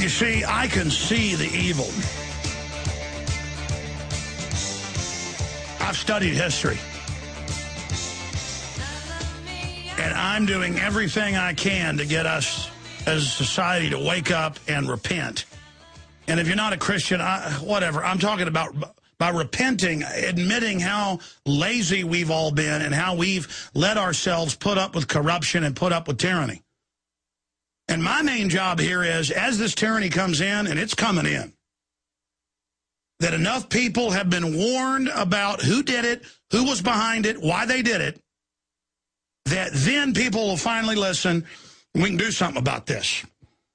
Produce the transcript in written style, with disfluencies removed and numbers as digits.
You see, I can see the evil. I've studied history. And I'm doing everything I can to get us as a society to wake up and repent. And if you're not a Christian, whatever, I'm talking about by repenting, admitting how lazy we've all been and how we've let ourselves put up with corruption and put up with tyranny. And my main job here is, as this tyranny comes in, and it's coming in, that enough people have been warned about who did it, who was behind it, why they did it, that then people will finally listen, and we can do something about this.